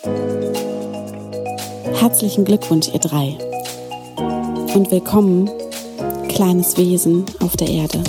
Herzlichen Glückwunsch, ihr drei. Und willkommen, kleines Wesen auf der Erde.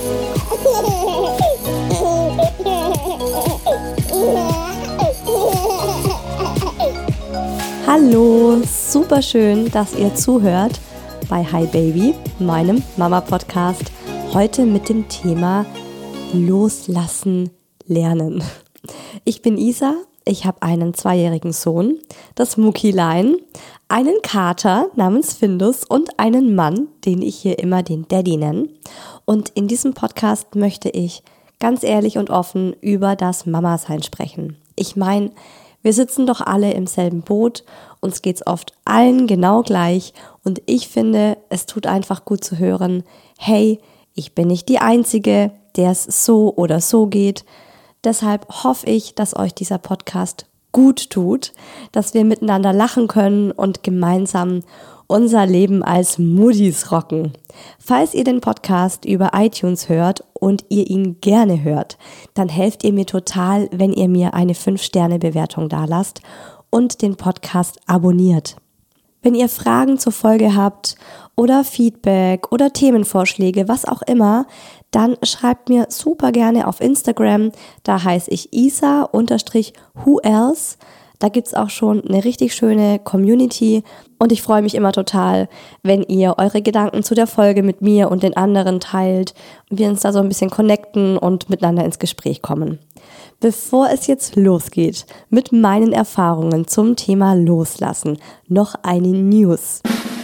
Hallo, super schön, dass ihr zuhört bei Hi Baby, meinem Mama-Podcast. Heute mit dem Thema Loslassen lernen. Ich bin Isa, ich habe einen 2-jährigen Sohn, das Muckilein, einen Kater namens Findus und einen Mann, den ich hier immer den Daddy nenne. Und in diesem Podcast möchte ich ganz ehrlich und offen über das Mama-Sein sprechen. Ich meine, wir sitzen doch alle im selben Boot, uns geht's oft allen genau gleich und ich finde, es tut einfach gut zu hören, hey, ich bin nicht die Einzige, der es so oder so geht. Deshalb hoffe ich, dass euch dieser Podcast gut tut, dass wir miteinander lachen können und gemeinsam unser Leben als Muttis rocken. Falls ihr den Podcast über iTunes hört und ihr ihn gerne hört, dann helft ihr mir total, wenn ihr mir eine 5-Sterne-Bewertung dalasst und den Podcast abonniert. Wenn ihr Fragen zur Folge habt oder Feedback oder Themenvorschläge, was auch immer, dann schreibt mir super gerne auf Instagram. Da heiße ich Isa_whoelse. Da gibt's auch schon eine richtig schöne Community und ich freue mich immer total, wenn ihr eure Gedanken zu der Folge mit mir und den anderen teilt und wir uns da so ein bisschen connecten und miteinander ins Gespräch kommen. Bevor es jetzt losgeht mit meinen Erfahrungen zum Thema Loslassen, noch eine News.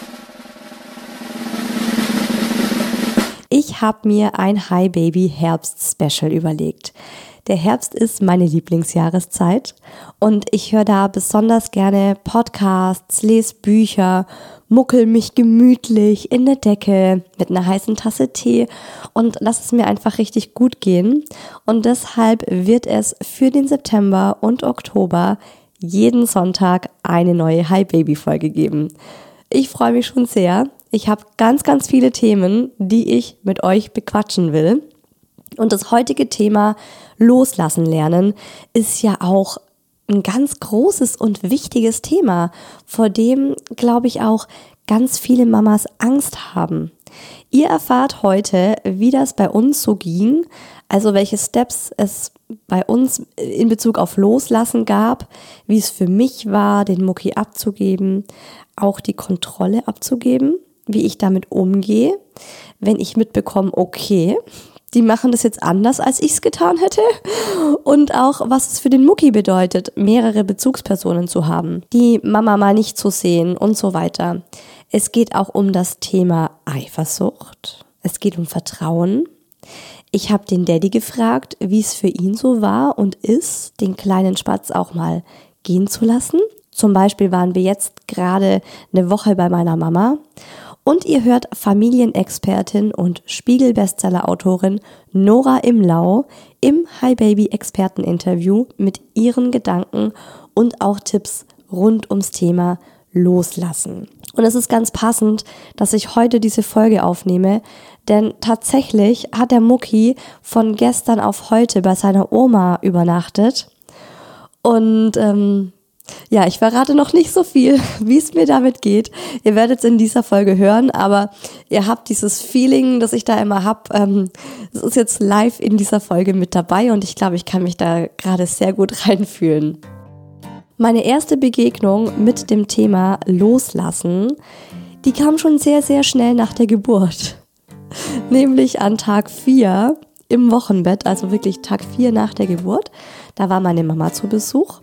Ich habe mir ein Hi Baby Herbst Special überlegt. Der Herbst ist meine Lieblingsjahreszeit und ich höre da besonders gerne Podcasts, lese Bücher, muckel mich gemütlich in der Decke mit einer heißen Tasse Tee und lass es mir einfach richtig gut gehen. Und deshalb wird es für den September und Oktober jeden Sonntag eine neue Hi Baby Folge geben. Ich freue mich schon sehr. Ich habe ganz, ganz viele Themen, die ich mit euch bequatschen will. Und das heutige Thema Loslassen lernen ist ja auch ein ganz großes und wichtiges Thema, vor dem, glaube ich, auch ganz viele Mamas Angst haben. Ihr erfahrt heute, wie das bei uns so ging, also welche Steps es bei uns in Bezug auf Loslassen gab, wie es für mich war, den Mucki abzugeben, auch die Kontrolle abzugeben, wie ich damit umgehe, wenn ich mitbekomme, okay, die machen das jetzt anders, als ich es getan hätte. Und auch, was es für den Mucki bedeutet, mehrere Bezugspersonen zu haben, die Mama mal nicht zu sehen und so weiter. Es geht auch um das Thema Eifersucht. Es geht um Vertrauen. Ich habe den Daddy gefragt, wie es für ihn so war und ist, den kleinen Spatz auch mal gehen zu lassen. Zum Beispiel waren wir jetzt gerade eine Woche bei meiner Mama. Und ihr hört Familienexpertin und Spiegel-Bestseller-Autorin Nora Imlau im Hi Baby Experteninterview mit ihren Gedanken und auch Tipps rund ums Thema Loslassen. Und es ist ganz passend, dass ich heute diese Folge aufnehme, denn tatsächlich hat der Mucki von gestern auf heute bei seiner Oma übernachtet. Und ja, ich verrate noch nicht so viel, wie es mir damit geht. Ihr werdet es in dieser Folge hören, aber ihr habt dieses Feeling, das ich da immer habe. Es ist jetzt live in dieser Folge mit dabei und ich glaube, ich kann mich da gerade sehr gut reinfühlen. Meine erste Begegnung mit dem Thema Loslassen, die kam schon sehr, sehr schnell nach der Geburt. Nämlich an Tag 4 im Wochenbett, also wirklich Tag 4 nach der Geburt. Da war meine Mama zu Besuch.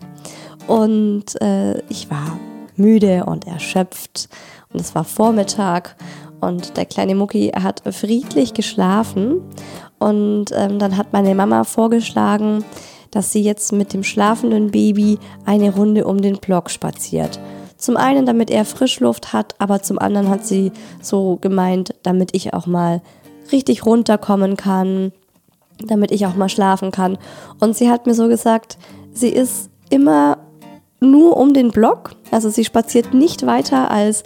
Und ich war müde und erschöpft und es war Vormittag und der kleine Mucki hat friedlich geschlafen und dann hat meine Mama vorgeschlagen, dass sie jetzt mit dem schlafenden Baby eine Runde um den Block spaziert. Zum einen, damit er Frischluft hat, aber zum anderen hat sie so gemeint, damit ich auch mal richtig runterkommen kann, damit ich auch mal schlafen kann. Und sie hat mir so gesagt, sie ist immer nur um den Block, also sie spaziert nicht weiter als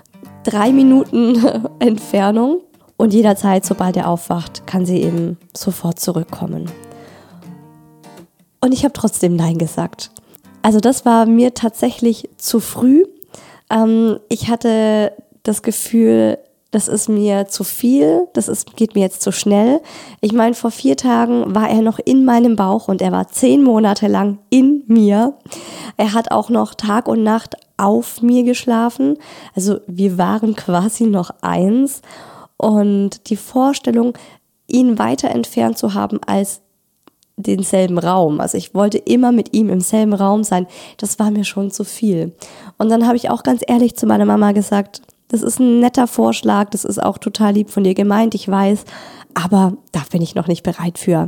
3 Minuten Entfernung und jederzeit, sobald er aufwacht, kann sie eben sofort zurückkommen. Und ich habe trotzdem Nein gesagt. Also das war mir tatsächlich zu früh. Ich hatte das Gefühl, das ist mir zu viel, geht mir jetzt zu schnell. Ich meine, vor 4 Tagen war er noch in meinem Bauch und er war 10 Monate lang in mir. Er hat auch noch Tag und Nacht auf mir geschlafen. Also wir waren quasi noch eins. Und die Vorstellung, ihn weiter entfernt zu haben als denselben Raum. Also ich wollte immer mit ihm im selben Raum sein. Das war mir schon zu viel. Und dann habe ich auch ganz ehrlich zu meiner Mama gesagt, das ist ein netter Vorschlag, das ist auch total lieb von dir gemeint, ich weiß, aber da bin ich noch nicht bereit für.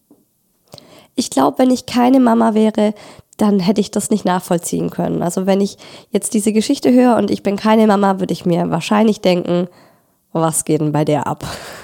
Ich glaube, wenn ich keine Mama wäre, dann hätte ich das nicht nachvollziehen können. Also wenn ich jetzt diese Geschichte höre und ich bin keine Mama, würde ich mir wahrscheinlich denken, was geht denn bei der ab?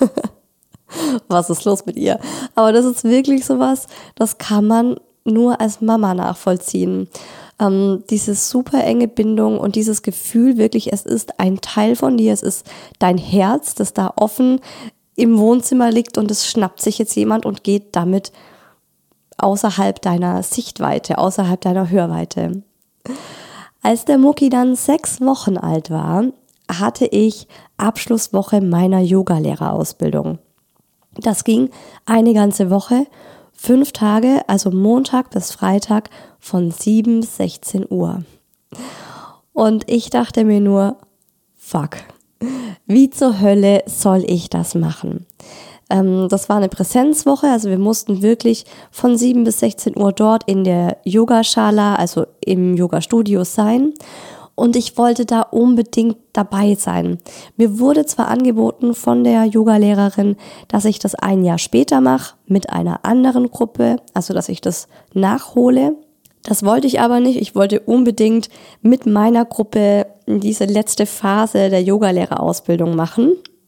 Was ist los mit ihr? Aber das ist wirklich sowas, das kann man nur als Mama nachvollziehen. Diese super enge Bindung und dieses Gefühl wirklich, es ist ein Teil von dir, es ist dein Herz, das da offen im Wohnzimmer liegt und es schnappt sich jetzt jemand und geht damit außerhalb deiner Sichtweite, außerhalb deiner Hörweite. Als der Mucki dann 6 Wochen alt war, hatte ich Abschlusswoche meiner Yogalehrerausbildung. Das ging eine ganze Woche, 5 Tage, also Montag bis Freitag von 7 bis 16 Uhr. Und ich dachte mir nur, fuck, wie zur Hölle soll ich das machen? Das war eine Präsenzwoche, also wir mussten wirklich von 7 bis 16 Uhr dort in der Yogashala, also im Yogastudio sein. Und ich wollte da unbedingt dabei sein. Mir wurde zwar angeboten von der Yogalehrerin, dass ich das ein Jahr später mache mit einer anderen Gruppe, also dass ich das nachhole. Das wollte ich aber nicht. Ich wollte unbedingt mit meiner Gruppe diese letzte Phase der Yogalehrerausbildung machen.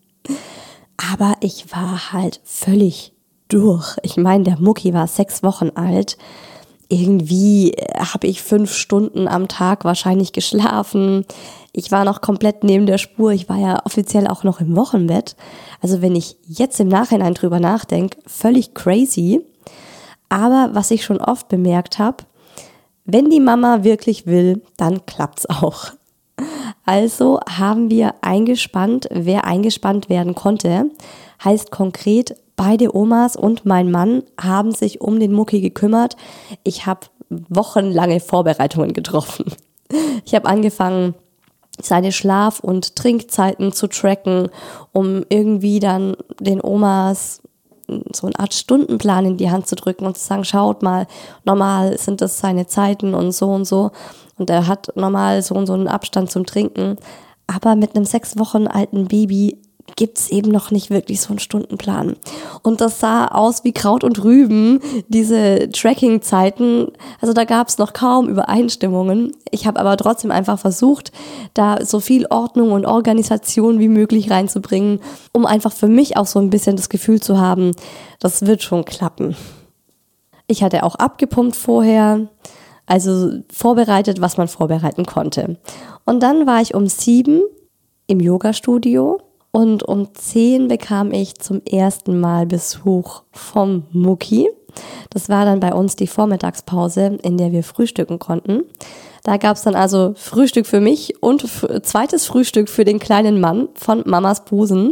Aber ich war halt völlig durch. Ich meine, der Mucki war 6 Wochen alt. Irgendwie habe ich 5 Stunden am Tag wahrscheinlich geschlafen. Ich war noch komplett neben der Spur. Ich war ja offiziell auch noch im Wochenbett. Also wenn ich jetzt im Nachhinein drüber nachdenke, völlig crazy. Aber was ich schon oft bemerkt habe, wenn die Mama wirklich will, dann klappt's auch. Also haben wir eingespannt, wer eingespannt werden konnte. Heißt konkret, beide Omas und mein Mann haben sich um den Mucki gekümmert. Ich habe wochenlange Vorbereitungen getroffen. Ich habe angefangen, seine Schlaf- und Trinkzeiten zu tracken, um irgendwie dann den Omas so eine Art Stundenplan in die Hand zu drücken und zu sagen, schaut mal, normal sind das seine Zeiten und so und so. Und er hat normal so und so einen Abstand zum Trinken. Aber mit einem 6 Wochen alten Baby gibt's eben noch nicht wirklich so einen Stundenplan. Und das sah aus wie Kraut und Rüben, diese Tracking-Zeiten. Also da gab's noch kaum Übereinstimmungen. Ich habe aber trotzdem einfach versucht, da so viel Ordnung und Organisation wie möglich reinzubringen, um einfach für mich auch so ein bisschen das Gefühl zu haben, das wird schon klappen. Ich hatte auch abgepumpt vorher, also vorbereitet, was man vorbereiten konnte. Und dann war ich um 7 im Yogastudio. Und um 10 bekam ich zum ersten Mal Besuch vom Mucki. Das war dann bei uns die Vormittagspause, in der wir frühstücken konnten. Da gab es dann also Frühstück für mich und zweites Frühstück für den kleinen Mann von Mamas Busen.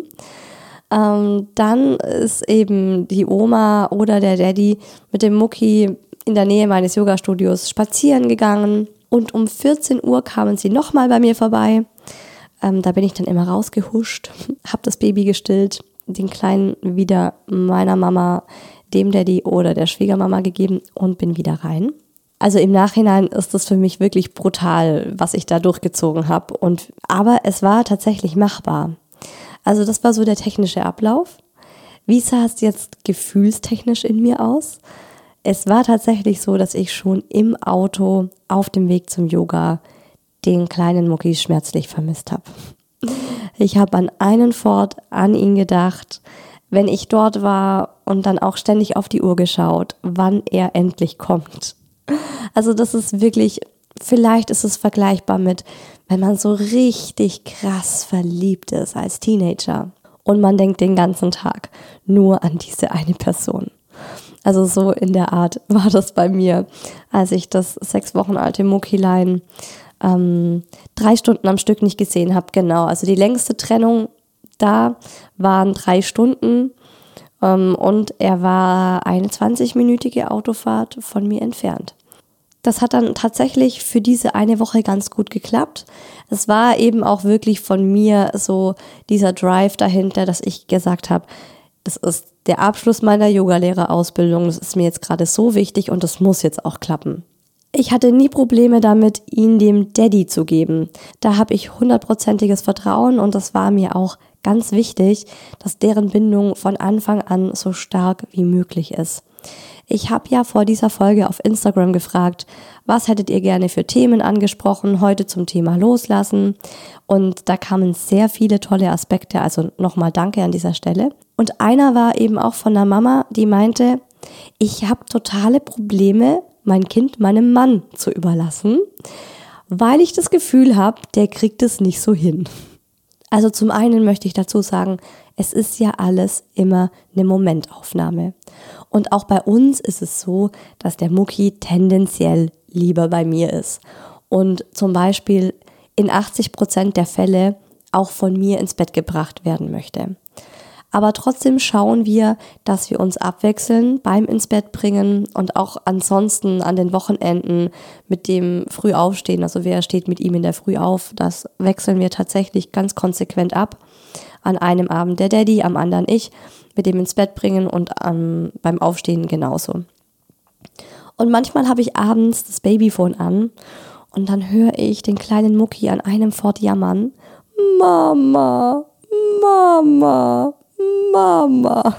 Dann ist eben die Oma oder der Daddy mit dem Mucki in der Nähe meines Yogastudios spazieren gegangen. Und um 14 Uhr kamen sie nochmal bei mir vorbei. Da bin ich dann immer rausgehuscht, habe das Baby gestillt, den Kleinen wieder meiner Mama, dem Daddy oder der Schwiegermama gegeben und bin wieder rein. Also im Nachhinein ist das für mich wirklich brutal, was ich da durchgezogen habe. Aber es war tatsächlich machbar. Also das war so der technische Ablauf. Wie sah es jetzt gefühlstechnisch in mir aus? Es war tatsächlich so, dass ich schon im Auto auf dem Weg zum Yoga den kleinen Mucki schmerzlich vermisst habe. Ich habe an einen Fort an ihn gedacht, wenn ich dort war und dann auch ständig auf die Uhr geschaut, wann er endlich kommt. Also das ist wirklich, vielleicht ist es vergleichbar mit, wenn man so richtig krass verliebt ist als Teenager und man denkt den ganzen Tag nur an diese eine Person. Also so in der Art war das bei mir, als ich das 6 Wochen alte Muckilein 3 Stunden am Stück nicht gesehen habe. Genau, also die längste Trennung da waren 3 Stunden und er war eine 20-minütige Autofahrt von mir entfernt. Das hat dann tatsächlich für diese eine Woche ganz gut geklappt. Es war eben auch wirklich von mir so dieser Drive dahinter, dass ich gesagt habe, das ist der Abschluss meiner Yogalehrerausbildung, das ist mir jetzt gerade so wichtig und das muss jetzt auch klappen. Ich hatte nie Probleme damit, ihn dem Daddy zu geben. Da habe ich 100%iges Vertrauen und das war mir auch ganz wichtig, dass deren Bindung von Anfang an so stark wie möglich ist. Ich habe ja vor dieser Folge auf Instagram gefragt, was hättet ihr gerne für Themen angesprochen, heute zum Thema Loslassen. Und da kamen sehr viele tolle Aspekte, also nochmal danke an dieser Stelle. Und einer war eben auch von einer Mama, die meinte, ich habe totale Probleme, mein Kind meinem Mann zu überlassen, weil ich das Gefühl habe, der kriegt es nicht so hin. Also zum einen möchte ich dazu sagen, es ist ja alles immer eine Momentaufnahme. Und auch bei uns ist es so, dass der Mucki tendenziell lieber bei mir ist. Und zum Beispiel in 80% der Fälle auch von mir ins Bett gebracht werden möchte. Aber trotzdem schauen wir, dass wir uns abwechseln beim ins Bett bringen und auch ansonsten an den Wochenenden mit dem Frühaufstehen. Also wer steht mit ihm in der Früh auf, das wechseln wir tatsächlich ganz konsequent ab. An einem Abend der Daddy, am anderen ich, mit dem ins Bett bringen und beim Aufstehen genauso. Und manchmal habe ich abends das Babyphone an und dann höre ich den kleinen Mucki an einem Fort jammern. Mama, Mama, Mama.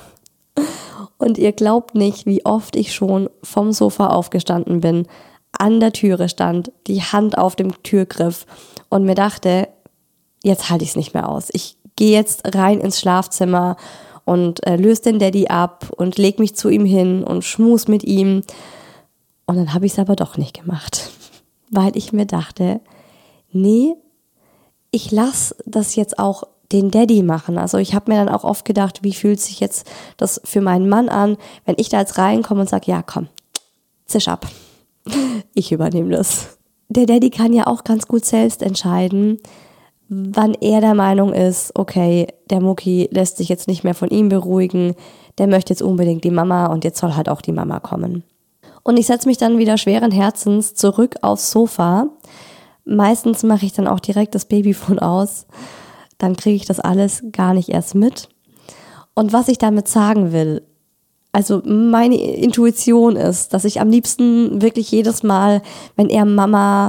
Und ihr glaubt nicht, wie oft ich schon vom Sofa aufgestanden bin, an der Türe stand, die Hand auf dem Türgriff und mir dachte, jetzt halte ich es nicht mehr aus. Ich gehe jetzt rein ins Schlafzimmer und löse den Daddy ab und leg mich zu ihm hin und schmus mit ihm. Und dann habe ich es aber doch nicht gemacht, weil ich mir dachte, nee, ich lasse das jetzt auch den Daddy machen. Also ich habe mir dann auch oft gedacht, wie fühlt sich jetzt das für meinen Mann an, wenn ich da jetzt reinkomme und sage, ja komm, zisch ab, ich übernehme das. Der Daddy kann ja auch ganz gut selbst entscheiden, wann er der Meinung ist, okay, der Mucki lässt sich jetzt nicht mehr von ihm beruhigen, der möchte jetzt unbedingt die Mama und jetzt soll halt auch die Mama kommen. Und ich setze mich dann wieder schweren Herzens zurück aufs Sofa. Meistens mache ich dann auch direkt das Babyphone aus. Dann kriege ich das alles gar nicht erst mit. Und was ich damit sagen will, also meine Intuition ist, dass ich am liebsten wirklich jedes Mal, wenn er Mama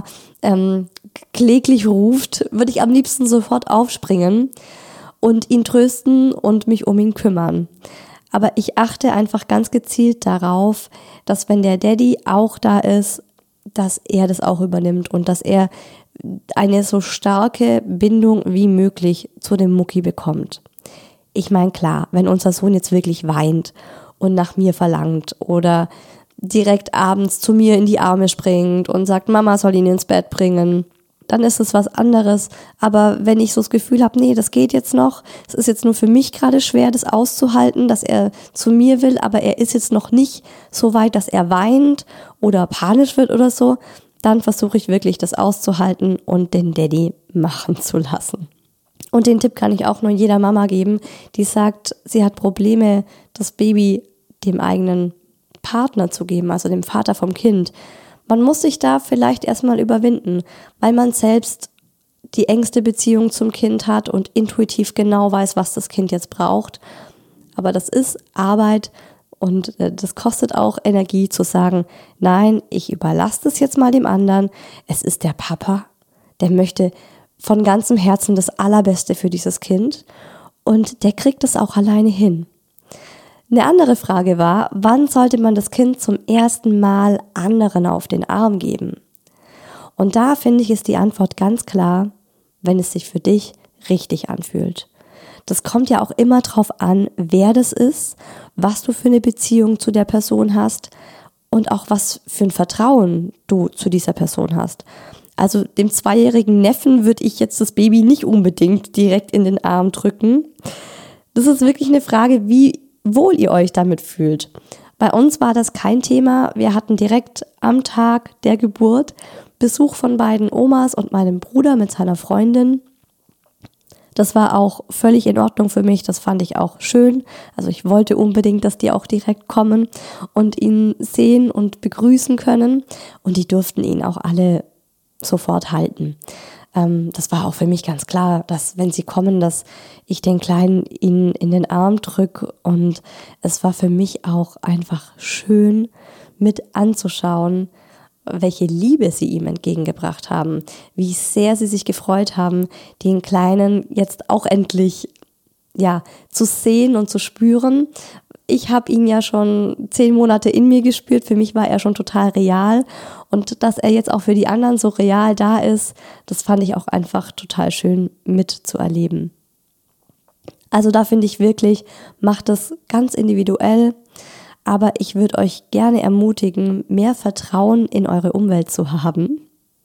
kläglich ruft, würde ich am liebsten sofort aufspringen und ihn trösten und mich um ihn kümmern. Aber ich achte einfach ganz gezielt darauf, dass wenn der Daddy auch da ist, dass er das auch übernimmt und dass er eine so starke Bindung wie möglich zu dem Mucki bekommt. Ich meine, klar, wenn unser Sohn jetzt wirklich weint und nach mir verlangt oder direkt abends zu mir in die Arme springt und sagt, Mama soll ihn ins Bett bringen, dann ist es was anderes. Aber wenn ich so das Gefühl habe, nee, das geht jetzt noch, es ist jetzt nur für mich gerade schwer, das auszuhalten, dass er zu mir will, aber er ist jetzt noch nicht so weit, dass er weint oder panisch wird oder so, dann versuche ich wirklich, das auszuhalten und den Daddy machen zu lassen. Und den Tipp kann ich auch nur jeder Mama geben, die sagt, sie hat Probleme, das Baby dem eigenen Partner zu geben, also dem Vater vom Kind. Man muss sich da vielleicht erstmal überwinden, weil man selbst die engste Beziehung zum Kind hat und intuitiv genau weiß, was das Kind jetzt braucht. Aber das ist Arbeit und das kostet auch Energie zu sagen, nein, ich überlasse das jetzt mal dem anderen. Es ist der Papa, der möchte von ganzem Herzen das Allerbeste für dieses Kind und der kriegt es auch alleine hin. Eine andere Frage war, wann sollte man das Kind zum ersten Mal anderen auf den Arm geben? Und da finde ich, ist die Antwort ganz klar, wenn es sich für dich richtig anfühlt. Das kommt ja auch immer drauf an, wer das ist, was du für eine Beziehung zu der Person hast und auch was für ein Vertrauen du zu dieser Person hast. Also dem 2-jährigen Neffen würde ich jetzt das Baby nicht unbedingt direkt in den Arm drücken. Das ist wirklich eine Frage, wie wohl ihr euch damit fühlt. Bei uns war das kein Thema. Wir hatten direkt am Tag der Geburt Besuch von beiden Omas und meinem Bruder mit seiner Freundin. Das war auch völlig in Ordnung für mich, das fand ich auch schön. Also ich wollte unbedingt, dass die auch direkt kommen und ihn sehen und begrüßen können. Und die durften ihn auch alle sofort halten. Das war auch für mich ganz klar, dass wenn sie kommen, dass ich den Kleinen ihnen in den Arm drücke. Und es war für mich auch einfach schön mit anzuschauen, welche Liebe sie ihm entgegengebracht haben, wie sehr sie sich gefreut haben, den Kleinen jetzt auch endlich zu sehen und zu spüren. Ich habe ihn ja schon 10 Monate in mir gespürt, für mich war er schon total real und dass er jetzt auch für die anderen so real da ist, das fand ich auch einfach total schön mitzuerleben. Also da finde ich wirklich, macht das ganz individuell. Aber ich würde euch gerne ermutigen, mehr Vertrauen in eure Umwelt zu haben.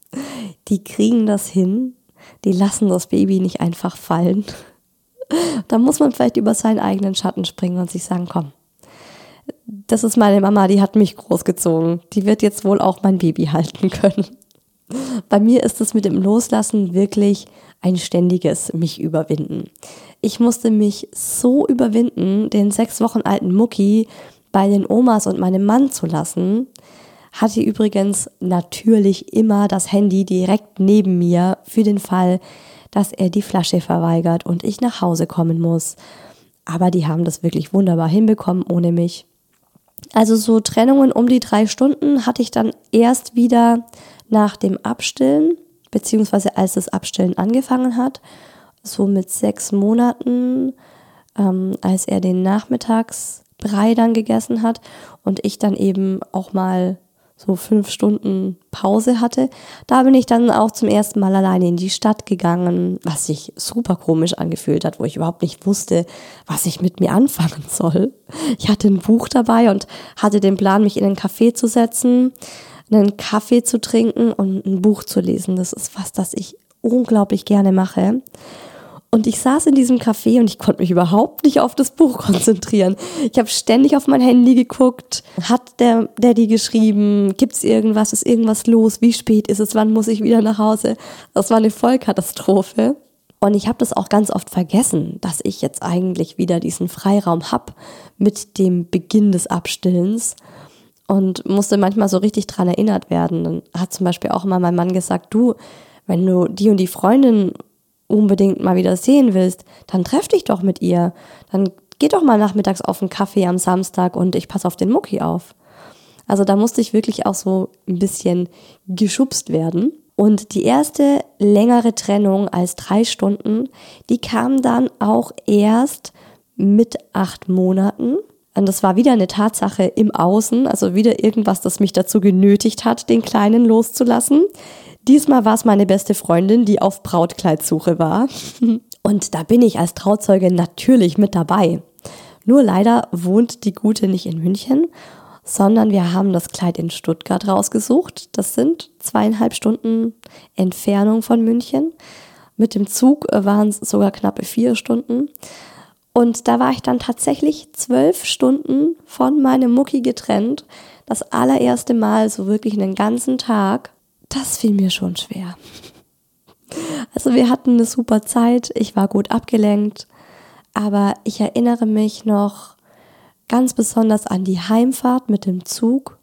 Die kriegen das hin, die lassen das Baby nicht einfach fallen. Da muss man vielleicht über seinen eigenen Schatten springen und sich sagen, komm, das ist meine Mama, die hat mich großgezogen. Die wird jetzt wohl auch mein Baby halten können. Bei mir ist es mit dem Loslassen wirklich ein ständiges mich überwinden. Ich musste mich so überwinden, den 6 Wochen alten Mucki bei den Omas und meinem Mann zu lassen, hatte übrigens natürlich immer das Handy direkt neben mir für den Fall, dass er die Flasche verweigert und ich nach Hause kommen muss. Aber die haben das wirklich wunderbar hinbekommen ohne mich. Also so Trennungen um die 3 Stunden hatte ich dann erst wieder nach dem Abstillen, beziehungsweise als das Abstillen angefangen hat, so mit 6 Monaten, als er den Nachmittagsbrei dann gegessen hat und ich dann eben auch mal so 5 Stunden Pause hatte. Da bin ich dann auch zum ersten Mal alleine in die Stadt gegangen, was sich super komisch angefühlt hat, wo ich überhaupt nicht wusste, was ich mit mir anfangen soll. Ich hatte ein Buch dabei und hatte den Plan, mich in einen Café zu setzen, einen Kaffee zu trinken und ein Buch zu lesen. Das ist was, das ich unglaublich gerne mache. Und ich saß in diesem Café und ich konnte mich überhaupt nicht auf das Buch konzentrieren. Ich habe ständig auf mein Handy geguckt. Hat der Daddy geschrieben? Gibt's irgendwas? Ist irgendwas los? Wie spät ist es? Wann muss ich wieder nach Hause? Das war eine Vollkatastrophe. Und ich habe das auch ganz oft vergessen, dass ich jetzt eigentlich wieder diesen Freiraum habe mit dem Beginn des Abstillens. Und musste manchmal so richtig dran erinnert werden. Dann hat zum Beispiel auch immer mein Mann gesagt, du, wenn du die und die Freundin unbedingt mal wieder sehen willst, dann treff dich doch mit ihr. Dann geh doch mal nachmittags auf einen Kaffee am Samstag und ich passe auf den Mucki auf. Also da musste ich wirklich auch so ein bisschen geschubst werden. Und die erste längere Trennung als 3 Stunden, die kam dann auch erst mit 8 Monaten. Und das war wieder eine Tatsache im Außen, also wieder irgendwas, das mich dazu genötigt hat, den Kleinen loszulassen. Diesmal war es meine beste Freundin, die auf Brautkleidsuche war. Und da bin ich als Trauzeuge natürlich mit dabei. Nur leider wohnt die Gute nicht in München, sondern wir haben das Kleid in Stuttgart rausgesucht. Das sind 2,5 Stunden Entfernung von München. Mit dem Zug waren es sogar knappe 4 Stunden. Und da war ich dann tatsächlich 12 Stunden von meinem Mucki getrennt. Das allererste Mal so wirklich einen ganzen Tag. Das fiel mir schon schwer. Also wir hatten eine super Zeit, ich war gut abgelenkt, aber ich erinnere mich noch ganz besonders an die Heimfahrt mit dem Zug,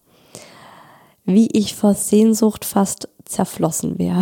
wie ich vor Sehnsucht fast zerflossen wäre.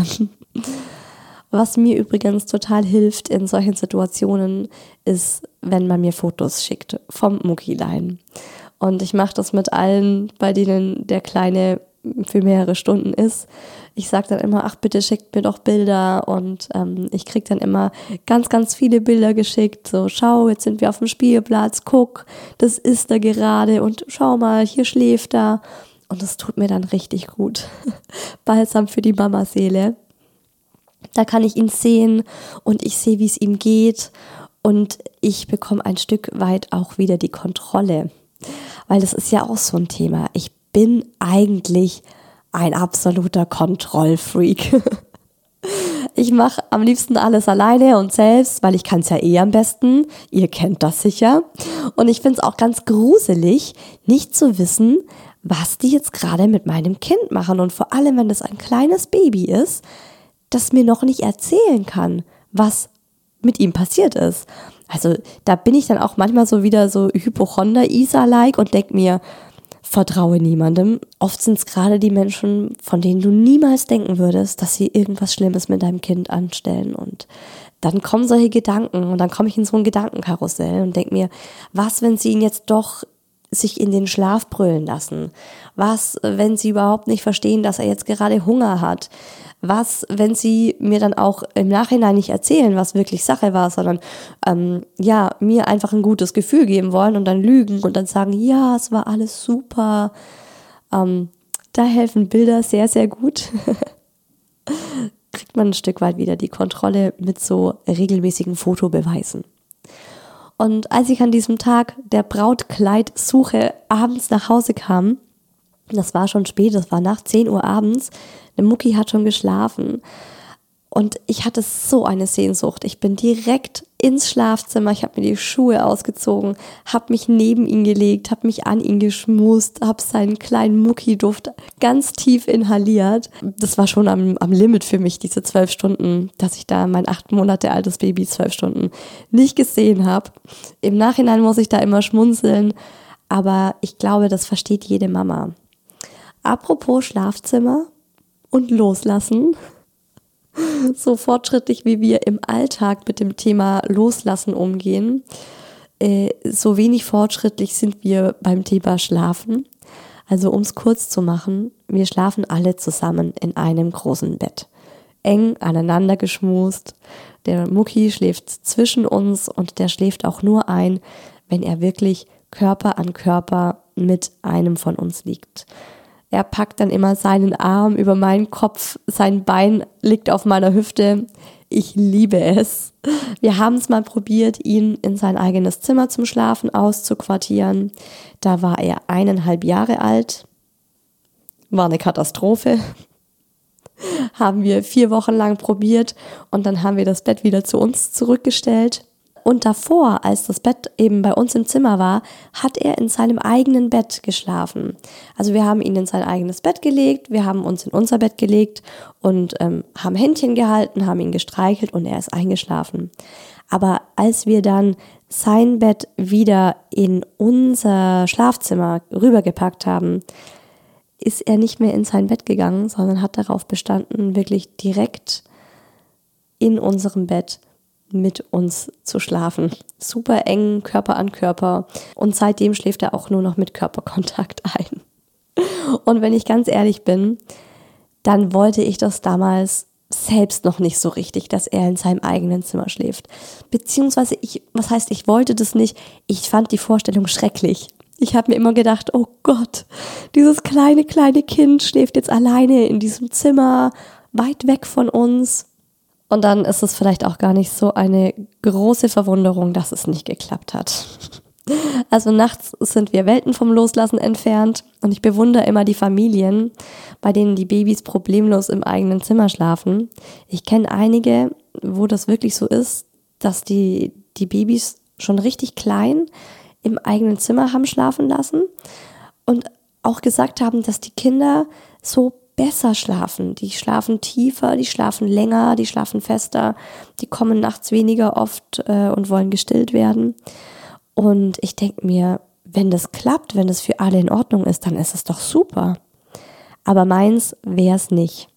Was mir übrigens total hilft in solchen Situationen, ist, wenn man mir Fotos schickt vom Muckilein. Und ich mache das mit allen, bei denen der Kleine für mehrere Stunden ist. Ich sage dann immer, ach bitte schickt mir doch Bilder und ich kriege dann immer ganz, ganz viele Bilder geschickt. So, schau, jetzt sind wir auf dem Spielplatz, guck, das ist er gerade und schau mal, hier schläft er. Und das tut mir dann richtig gut. Balsam für die Mamaseele. Da kann ich ihn sehen und ich sehe, wie es ihm geht und ich bekomme ein Stück weit auch wieder die Kontrolle. Weil das ist ja auch so ein Thema. Ich bin eigentlich ein absoluter Kontrollfreak. Ich mache am liebsten alles alleine und selbst, weil ich kann es ja eh am besten. Ihr kennt das sicher. Und ich finde es auch ganz gruselig, nicht zu wissen, was die jetzt gerade mit meinem Kind machen. Und vor allem, wenn das ein kleines Baby ist, das mir noch nicht erzählen kann, was mit ihm passiert ist. Also da bin ich dann auch manchmal so wieder so Hypochonder-Isa-like und denke mir, vertraue niemandem. Oft sind es gerade die Menschen, von denen du niemals denken würdest, dass sie irgendwas Schlimmes mit deinem Kind anstellen. Und dann kommen solche Gedanken und dann komme ich in so ein Gedankenkarussell und denke mir, was, wenn sie ihn jetzt doch sich in den Schlaf brüllen lassen? Was, wenn sie überhaupt nicht verstehen, dass er jetzt gerade Hunger hat? Was, wenn sie mir dann auch im Nachhinein nicht erzählen, was wirklich Sache war, sondern mir einfach ein gutes Gefühl geben wollen und dann lügen und dann sagen, ja, es war alles super. Da helfen Bilder sehr, sehr gut. Kriegt man ein Stück weit wieder die Kontrolle mit so regelmäßigen Fotobeweisen. Und als ich an diesem Tag der Brautkleidsuche abends nach Hause kam, das war schon spät, das war nach 10 Uhr abends, der Mucki hat schon geschlafen und ich hatte so eine Sehnsucht. Ich bin direkt ins Schlafzimmer, ich habe mir die Schuhe ausgezogen, habe mich neben ihn gelegt, habe mich an ihn geschmust, habe seinen kleinen Mucki-Duft ganz tief inhaliert. Das war schon am Limit für mich, diese 12 Stunden, dass ich da mein 8 Monate altes Baby 12 Stunden nicht gesehen habe. Im Nachhinein muss ich da immer schmunzeln, aber ich glaube, das versteht jede Mama. Apropos Schlafzimmer und Loslassen, so fortschrittlich wie wir im Alltag mit dem Thema Loslassen umgehen, so wenig fortschrittlich sind wir beim Thema Schlafen. Also um es kurz zu machen, wir schlafen alle zusammen in einem großen Bett, eng aneinander geschmust. Der Mucki schläft zwischen uns und der schläft auch nur ein, wenn er wirklich Körper an Körper mit einem von uns liegt. Er packt dann immer seinen Arm über meinen Kopf, sein Bein liegt auf meiner Hüfte. Ich liebe es. Wir haben es mal probiert, ihn in sein eigenes Zimmer zum Schlafen auszuquartieren. Da war er 1,5 Jahre alt. War eine Katastrophe. Haben wir 4 Wochen lang probiert und dann haben wir das Bett wieder zu uns zurückgestellt. Und davor, als das Bett eben bei uns im Zimmer war, hat er in seinem eigenen Bett geschlafen. Also wir haben ihn in sein eigenes Bett gelegt, wir haben uns in unser Bett gelegt und haben Händchen gehalten, haben ihn gestreichelt und er ist eingeschlafen. Aber als wir dann sein Bett wieder in unser Schlafzimmer rübergepackt haben, ist er nicht mehr in sein Bett gegangen, sondern hat darauf bestanden, wirklich direkt in unserem Bett mit uns zu schlafen. Super eng, Körper an Körper. Und seitdem schläft er auch nur noch mit Körperkontakt ein. Und wenn ich ganz ehrlich bin, dann wollte ich das damals selbst noch nicht so richtig, dass er in seinem eigenen Zimmer schläft. Beziehungsweise ich wollte das nicht. Ich fand die Vorstellung schrecklich. Ich habe mir immer gedacht, oh Gott, dieses kleine Kind schläft jetzt alleine in diesem Zimmer, weit weg von uns. Und dann ist es vielleicht auch gar nicht so eine große Verwunderung, dass es nicht geklappt hat. Also nachts sind wir Welten vom Loslassen entfernt und ich bewundere immer die Familien, bei denen die Babys problemlos im eigenen Zimmer schlafen. Ich kenne einige, wo das wirklich so ist, dass die Babys schon richtig klein im eigenen Zimmer haben schlafen lassen und auch gesagt haben, dass die Kinder so besser schlafen. Die schlafen tiefer, die schlafen länger, die schlafen fester, die kommen nachts weniger oft und wollen gestillt werden. Und ich denke mir, wenn das klappt, wenn das für alle in Ordnung ist, dann ist es doch super. Aber meins wäre es nicht.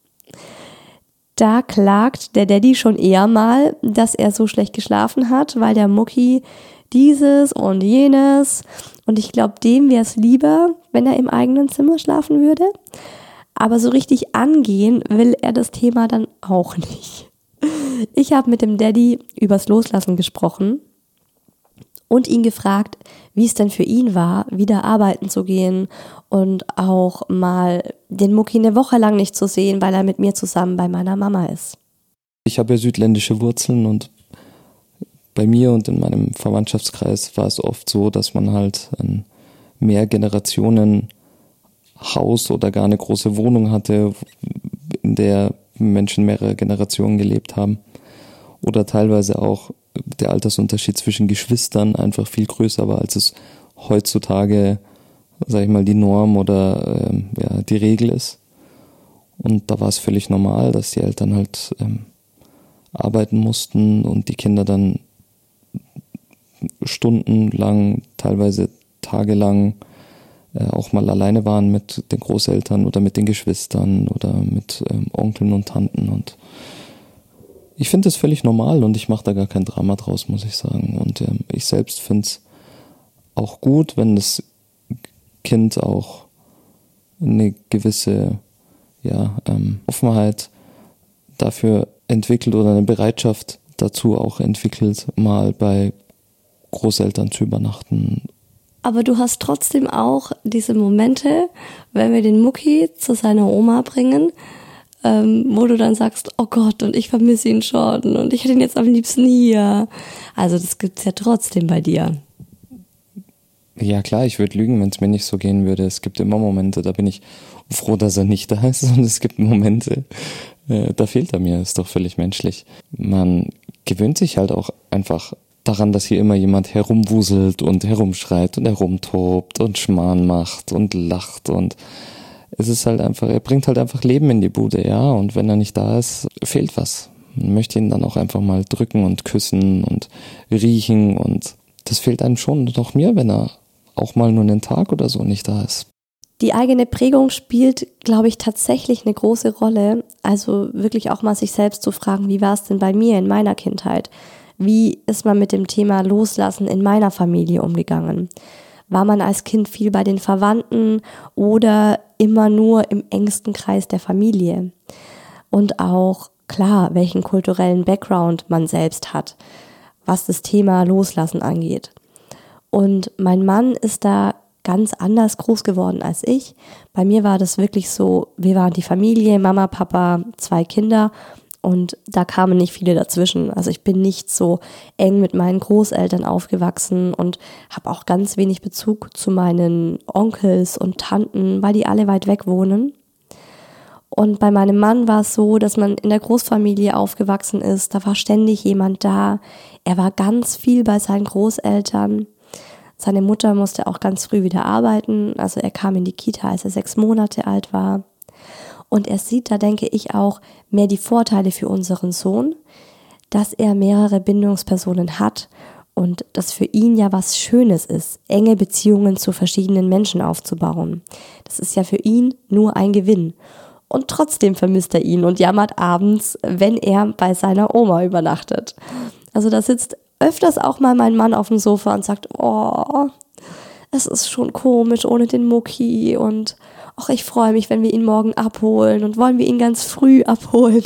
Da klagt der Daddy schon eher mal, dass er so schlecht geschlafen hat, weil der Mucki dieses und jenes. Und ich glaube, dem wäre es lieber, wenn er im eigenen Zimmer schlafen würde. Aber so richtig angehen will er das Thema dann auch nicht. Ich habe mit dem Daddy übers Loslassen gesprochen und ihn gefragt, wie es denn für ihn war, wieder arbeiten zu gehen und auch mal den Mucki eine Woche lang nicht zu sehen, weil er mit mir zusammen bei meiner Mama ist. Ich habe ja südländische Wurzeln und bei mir und in meinem Verwandtschaftskreis war es oft so, dass man halt ein Mehrgenerationen Haus oder gar eine große Wohnung hatte, in der Menschen mehrerer Generationen gelebt haben. Oder teilweise auch der Altersunterschied zwischen Geschwistern einfach viel größer war, als es heutzutage, sag ich mal, die Norm oder die Regel ist. Und da war es völlig normal, dass die Eltern halt arbeiten mussten und die Kinder dann stundenlang, teilweise tagelang auch mal alleine waren mit den Großeltern oder mit den Geschwistern oder mit Onkeln und Tanten. Und ich finde das völlig normal und ich mache da gar kein Drama draus, muss ich sagen. Und ich selbst finde es auch gut, wenn das Kind auch eine gewisse Offenheit dafür entwickelt oder eine Bereitschaft dazu auch entwickelt, mal bei Großeltern zu übernachten. Aber du hast trotzdem auch diese Momente, wenn wir den Mucki zu seiner Oma bringen, wo du dann sagst, oh Gott, und ich vermisse ihn schon und ich hätte ihn jetzt am liebsten hier. Also das gibt's ja trotzdem bei dir. Ja klar, ich würde lügen, wenn es mir nicht so gehen würde. Es gibt immer Momente, da bin ich froh, dass er nicht da ist, und es gibt Momente, da fehlt er mir. Ist doch völlig menschlich. Man gewöhnt sich halt auch einfach daran, dass hier immer jemand herumwuselt und herumschreit und herumtobt und Schmarrn macht und lacht, und es ist halt einfach, er bringt halt einfach Leben in die Bude, ja, und wenn er nicht da ist, fehlt was. Man möchte ihn dann auch einfach mal drücken und küssen und riechen, und das fehlt einem schon, und auch mir, wenn er auch mal nur einen Tag oder so nicht da ist. Die eigene Prägung spielt, glaube ich, tatsächlich eine große Rolle. Also wirklich auch mal sich selbst zu fragen, wie war es denn bei mir in meiner Kindheit? Wie ist man mit dem Thema Loslassen in meiner Familie umgegangen? War man als Kind viel bei den Verwandten oder immer nur im engsten Kreis der Familie? Und auch, klar, welchen kulturellen Background man selbst hat, was das Thema Loslassen angeht. Und mein Mann ist da ganz anders groß geworden als ich. Bei mir war das wirklich so, wir waren die Familie, Mama, Papa, 2 Kinder, und da kamen nicht viele dazwischen. Also ich bin nicht so eng mit meinen Großeltern aufgewachsen und habe auch ganz wenig Bezug zu meinen Onkels und Tanten, weil die alle weit weg wohnen. Und bei meinem Mann war es so, dass man in der Großfamilie aufgewachsen ist. Da war ständig jemand da. Er war ganz viel bei seinen Großeltern. Seine Mutter musste auch ganz früh wieder arbeiten. Also er kam in die Kita, als er 6 Monate alt war. Und er sieht da, denke ich, auch mehr die Vorteile für unseren Sohn, dass er mehrere Bindungspersonen hat und das für ihn ja was Schönes ist, enge Beziehungen zu verschiedenen Menschen aufzubauen. Das ist ja für ihn nur ein Gewinn. Und trotzdem vermisst er ihn und jammert abends, wenn er bei seiner Oma übernachtet. Also da sitzt öfters auch mal mein Mann auf dem Sofa und sagt, oh, es ist schon komisch ohne den Mucki, und ach, ich freue mich, wenn wir ihn morgen abholen, und wollen wir ihn ganz früh abholen.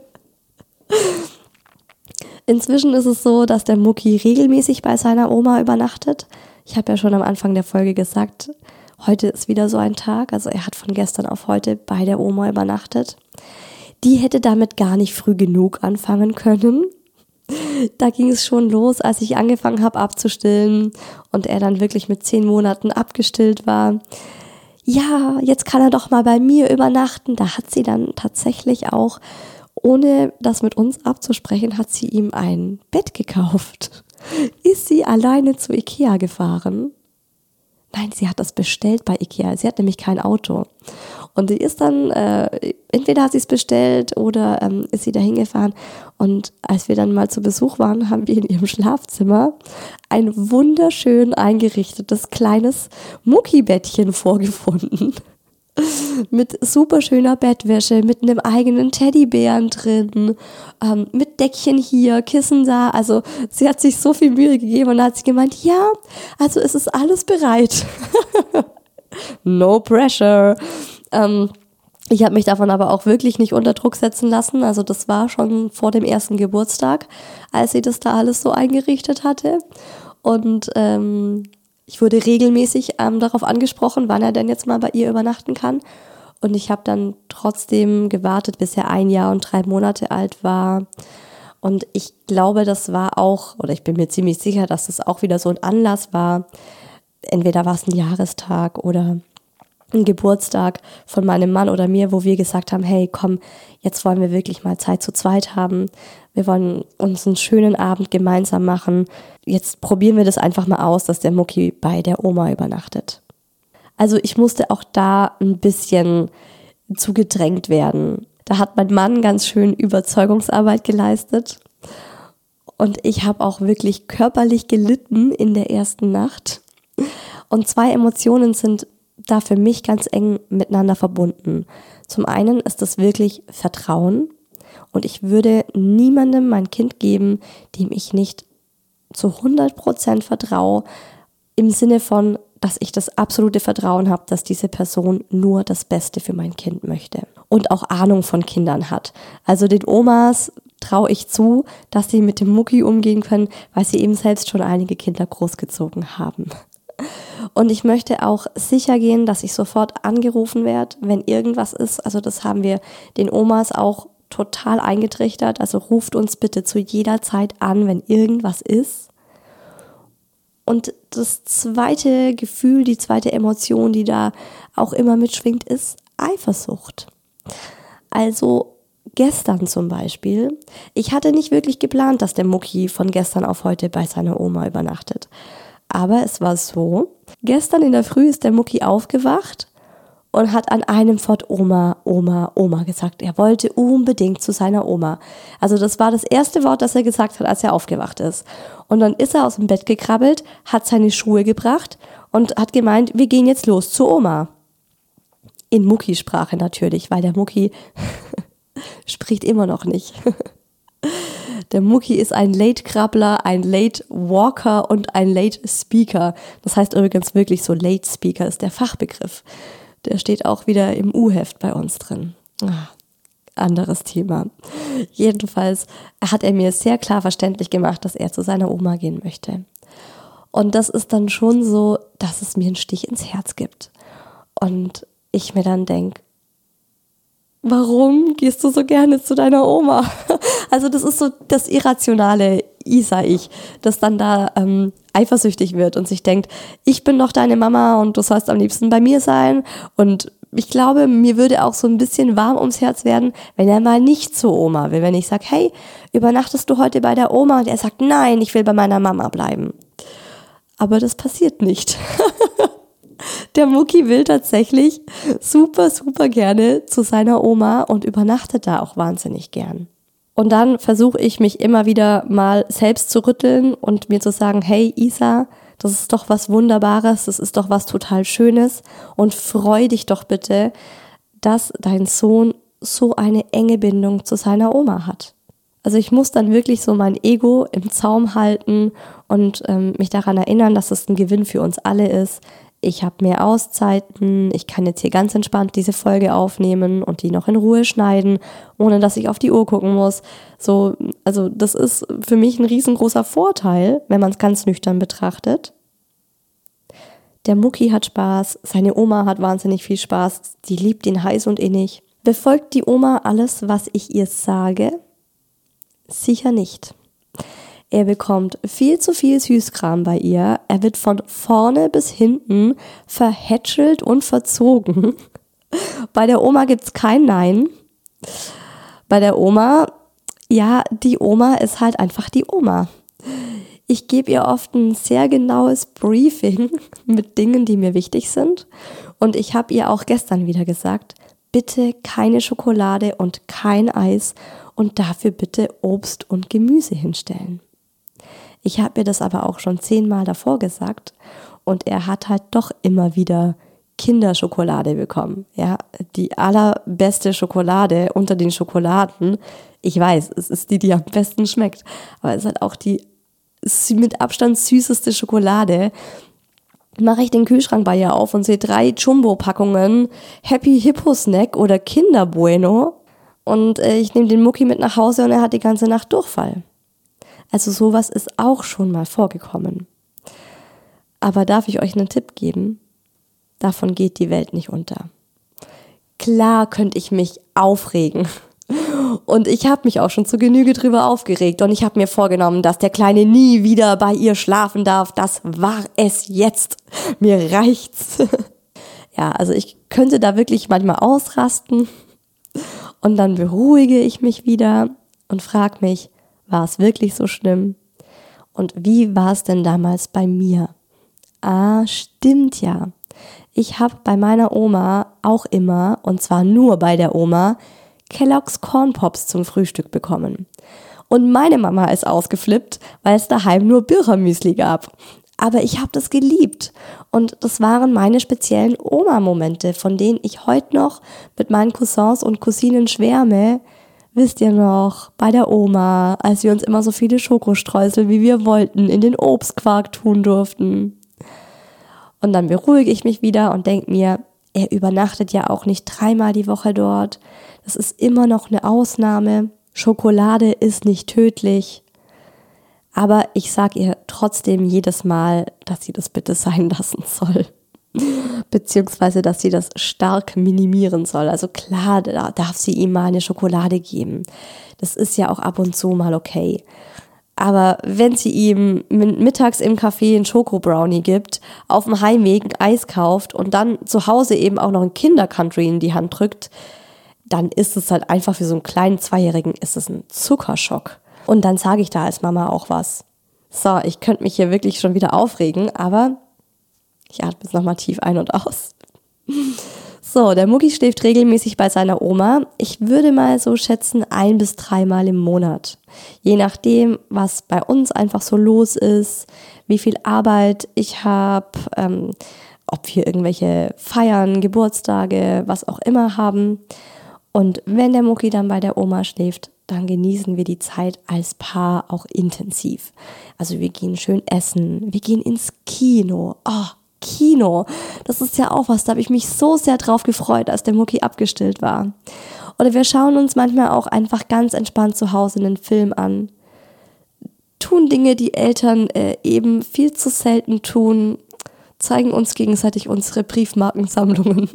Inzwischen ist es so, dass der Mucki regelmäßig bei seiner Oma übernachtet. Ich habe ja schon am Anfang der Folge gesagt, heute ist wieder so ein Tag. Also er hat von gestern auf heute bei der Oma übernachtet. Die hätte damit gar nicht früh genug anfangen können. Da ging es schon los, als ich angefangen habe abzustillen und er dann wirklich mit 10 Monaten abgestillt war. Ja, jetzt kann er doch mal bei mir übernachten. Da hat sie dann tatsächlich auch, ohne das mit uns abzusprechen, hat sie ihm ein Bett gekauft. Ist sie alleine zu Ikea gefahren? Nein, sie hat das bestellt bei Ikea. Sie hat nämlich kein Auto. Und die ist dann, entweder hat sie es bestellt oder ist sie da hingefahren. Und als wir dann mal zu Besuch waren, haben wir in ihrem Schlafzimmer ein wunderschön eingerichtetes kleines Mucki-Bettchen vorgefunden. Mit super schöner Bettwäsche, mit einem eigenen Teddybären drin, mit Deckchen hier, Kissen da. Also sie hat sich so viel Mühe gegeben, und dann hat sie gemeint, ja, also es ist alles bereit. No pressure. Ich habe mich davon aber auch wirklich nicht unter Druck setzen lassen. Also das war schon vor dem 1. Geburtstag, als sie das da alles so eingerichtet hatte. Und ich wurde regelmäßig darauf angesprochen, wann er denn jetzt mal bei ihr übernachten kann. Und ich habe dann trotzdem gewartet, bis er 1 Jahr und 3 Monate alt war. Und ich glaube, das war auch, oder ich bin mir ziemlich sicher, dass das auch wieder so ein Anlass war. Entweder war es ein Jahrestag oder ein Geburtstag von meinem Mann oder mir, wo wir gesagt haben, hey, komm, jetzt wollen wir wirklich mal Zeit zu zweit haben. Wir wollen uns einen schönen Abend gemeinsam machen. Jetzt probieren wir das einfach mal aus, dass der Mucki bei der Oma übernachtet. Also ich musste auch da ein bisschen zugedrängt werden. Da hat mein Mann ganz schön Überzeugungsarbeit geleistet. Und ich habe auch wirklich körperlich gelitten in der ersten Nacht. Und 2 Emotionen sind da für mich ganz eng miteinander verbunden. Zum einen ist es wirklich Vertrauen. Und ich würde niemandem mein Kind geben, dem ich nicht zu 100% vertraue, im Sinne von, dass ich das absolute Vertrauen habe, dass diese Person nur das Beste für mein Kind möchte und auch Ahnung von Kindern hat. Also den Omas traue ich zu, dass sie mit dem Mucki umgehen können, weil sie eben selbst schon einige Kinder großgezogen haben. Und ich möchte auch sicher gehen, dass ich sofort angerufen werde, wenn irgendwas ist. Also das haben wir den Omas auch total eingetrichtert. Also ruft uns bitte zu jeder Zeit an, wenn irgendwas ist. Und das zweite Gefühl, die zweite Emotion, die da auch immer mitschwingt, ist Eifersucht. Also gestern zum Beispiel, ich hatte nicht wirklich geplant, dass der Mucki von gestern auf heute bei seiner Oma übernachtet. Aber es war so, gestern in der Früh ist der Mucki aufgewacht und hat an einem Fort Oma, Oma, Oma gesagt. Er wollte unbedingt zu seiner Oma. Also das war das erste Wort, das er gesagt hat, als er aufgewacht ist. Und dann ist er aus dem Bett gekrabbelt, hat seine Schuhe gebracht und hat gemeint, wir gehen jetzt los zur Oma. In Mucki-Sprache natürlich, weil der Mucki spricht immer noch nicht. Der Mucki ist ein Late-Krabbler, ein Late-Walker und ein Late-Speaker. Das heißt übrigens wirklich so, Late-Speaker ist der Fachbegriff. Der steht auch wieder im U-Heft bei uns drin. Anderes Thema. Jedenfalls hat er mir sehr klar verständlich gemacht, dass er zu seiner Oma gehen möchte. Und das ist dann schon so, dass es mir einen Stich ins Herz gibt. Und ich mir dann denke, warum gehst du so gerne zu deiner Oma? Also das ist so das irrationale Isa-Ich, das dann da eifersüchtig wird und sich denkt, ich bin doch deine Mama und du sollst am liebsten bei mir sein. Und ich glaube, mir würde auch so ein bisschen warm ums Herz werden, wenn er mal nicht zur Oma will. Wenn ich sage, hey, übernachtest du heute bei der Oma? Und er sagt, nein, ich will bei meiner Mama bleiben. Aber das passiert nicht. Der Mucki will tatsächlich super, super gerne zu seiner Oma und übernachtet da auch wahnsinnig gern. Und dann versuche ich mich immer wieder mal selbst zu rütteln und mir zu sagen, hey Isa, das ist doch was Wunderbares, das ist doch was total Schönes und freu dich doch bitte, dass dein Sohn so eine enge Bindung zu seiner Oma hat. Also ich muss dann wirklich so mein Ego im Zaum halten und mich daran erinnern, dass es ein Gewinn für uns alle ist. Ich habe mehr Auszeiten, ich kann jetzt hier ganz entspannt diese Folge aufnehmen und die noch in Ruhe schneiden, ohne dass ich auf die Uhr gucken muss. So, also das ist für mich ein riesengroßer Vorteil, wenn man es ganz nüchtern betrachtet. Der Mucki hat Spaß, seine Oma hat wahnsinnig viel Spaß, die liebt ihn heiß und innig. Befolgt die Oma alles, was ich ihr sage? Sicher nicht. Er bekommt viel zu viel Süßkram bei ihr. Er wird von vorne bis hinten verhätschelt und verzogen. Bei der Oma gibt's kein Nein. Bei der Oma, ja, die Oma ist halt einfach die Oma. Ich gebe ihr oft ein sehr genaues Briefing mit Dingen, die mir wichtig sind. Und ich habe ihr auch gestern wieder gesagt, bitte keine Schokolade und kein Eis und dafür bitte Obst und Gemüse hinstellen. Ich habe mir das aber auch schon 10-mal davor gesagt und er hat halt doch immer wieder Kinderschokolade bekommen. Ja, die allerbeste Schokolade unter den Schokoladen. Ich weiß, es ist die am besten schmeckt, aber es ist halt auch die mit Abstand süßeste Schokolade. Mache ich den Kühlschrank bei ihr auf und sehe 3 Jumbo-Packungen Happy Hippo Snack oder Kinder Bueno und ich nehme den Mucki mit nach Hause und er hat die ganze Nacht Durchfall. Also sowas ist auch schon mal vorgekommen. Aber darf ich euch einen Tipp geben? Davon geht die Welt nicht unter. Klar könnte ich mich aufregen. Und ich habe mich auch schon zu Genüge drüber aufgeregt. Und ich habe mir vorgenommen, dass der Kleine nie wieder bei ihr schlafen darf. Das war es jetzt. Mir reicht's. Ja, also ich könnte da wirklich manchmal ausrasten und dann beruhige ich mich wieder und frage mich, war es wirklich so schlimm? Und wie war es denn damals bei mir? Ah, stimmt ja. Ich habe bei meiner Oma auch immer, und zwar nur bei der Oma, Kellogg's Corn Pops zum Frühstück bekommen. Und meine Mama ist ausgeflippt, weil es daheim nur Birchermüsli gab. Aber ich habe das geliebt. Und das waren meine speziellen Oma-Momente, von denen ich heute noch mit meinen Cousins und Cousinen schwärme. Wisst ihr noch, bei der Oma, als wir uns immer so viele Schokostreusel, wie wir wollten, in den Obstquark tun durften. Und dann beruhige ich mich wieder und denke mir, er übernachtet ja auch nicht 3-mal die Woche dort. Das ist immer noch eine Ausnahme. Schokolade ist nicht tödlich. Aber ich sage ihr trotzdem jedes Mal, dass sie das bitte sein lassen soll. Beziehungsweise, dass sie das stark minimieren soll. Also klar, da darf sie ihm mal eine Schokolade geben. Das ist ja auch ab und zu mal okay. Aber wenn sie ihm mittags im Café einen Schoko-Brownie gibt, auf dem Heimweg ein Eis kauft und dann zu Hause eben auch noch ein Kinder-Country in die Hand drückt, dann ist es halt einfach für so einen kleinen Zweijährigen ist es ein Zuckerschock. Und dann sage ich da als Mama auch was. So, ich könnte mich hier wirklich schon wieder aufregen, aber ich atme jetzt nochmal tief ein und aus. So, der Mucki schläft regelmäßig bei seiner Oma. Ich würde mal so schätzen 1 bis 3-mal im Monat. Je nachdem, was bei uns einfach so los ist, wie viel Arbeit ich habe, ob wir irgendwelche Feiern, Geburtstage, was auch immer haben. Und wenn der Mucki dann bei der Oma schläft, dann genießen wir die Zeit als Paar auch intensiv. Also wir gehen schön essen, wir gehen ins Kino. Oh, Kino, das ist ja auch was, da habe ich mich so sehr drauf gefreut, als der Mucki abgestillt war. Oder wir schauen uns manchmal auch einfach ganz entspannt zu Hause einen Film an. Tun Dinge, die Eltern eben viel zu selten tun, zeigen uns gegenseitig unsere Briefmarkensammlungen.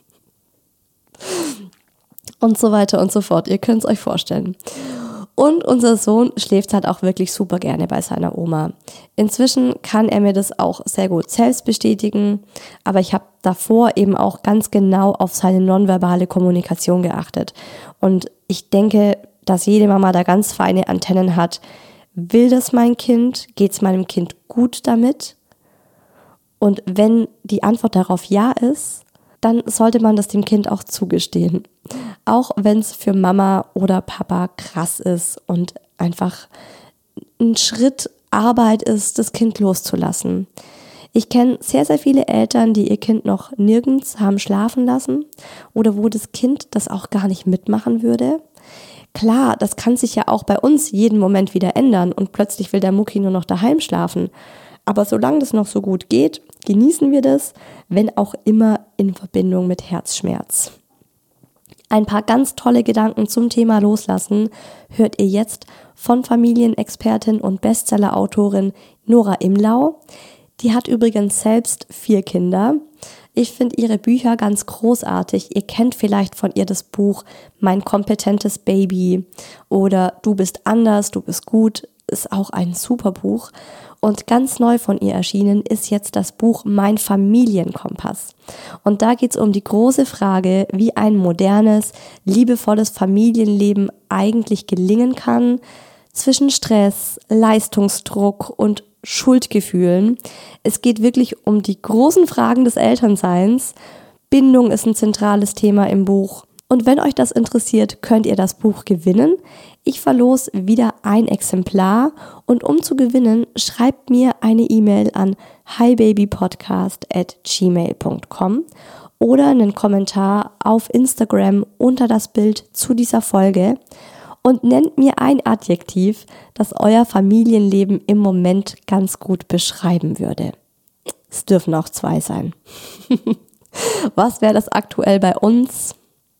Und so weiter und so fort. Ihr könnt es euch vorstellen. Und unser Sohn schläft halt auch wirklich super gerne bei seiner Oma. Inzwischen kann er mir das auch sehr gut selbst bestätigen, aber ich habe davor eben auch ganz genau auf seine nonverbale Kommunikation geachtet. Und ich denke, dass jede Mama da ganz feine Antennen hat. Will das mein Kind? Geht es meinem Kind gut damit? Und wenn die Antwort darauf ja ist, dann sollte man das dem Kind auch zugestehen. Auch wenn es für Mama oder Papa krass ist und einfach ein Schritt Arbeit ist, das Kind loszulassen. Ich kenne sehr, sehr viele Eltern, die ihr Kind noch nirgends haben schlafen lassen oder wo das Kind das auch gar nicht mitmachen würde. Klar, das kann sich ja auch bei uns jeden Moment wieder ändern und plötzlich will der Mucki nur noch daheim schlafen. Aber solange das noch so gut geht, genießen wir das, wenn auch immer in Verbindung mit Herzschmerz. Ein paar ganz tolle Gedanken zum Thema Loslassen hört ihr jetzt von Familienexpertin und Bestsellerautorin Nora Imlau. Die hat übrigens selbst 4 Kinder. Ich finde ihre Bücher ganz großartig. Ihr kennt vielleicht von ihr das Buch Mein kompetentes Baby oder Du bist anders, du bist gut. Ist auch ein super Buch. Und ganz neu von ihr erschienen ist jetzt das Buch Mein Familienkompass. Und da geht es um die große Frage, wie ein modernes, liebevolles Familienleben eigentlich gelingen kann, zwischen Stress, Leistungsdruck und Schuldgefühlen. Es geht wirklich um die großen Fragen des Elternseins. Bindung ist ein zentrales Thema im Buch. Und wenn euch das interessiert, könnt ihr das Buch gewinnen. Ich verlose wieder ein Exemplar und um zu gewinnen, schreibt mir eine E-Mail an hibabypodcast@gmail.com oder einen Kommentar auf Instagram unter das Bild zu dieser Folge und nennt mir ein Adjektiv, das euer Familienleben im Moment ganz gut beschreiben würde. Es dürfen auch 2 sein. Was wäre das aktuell bei uns?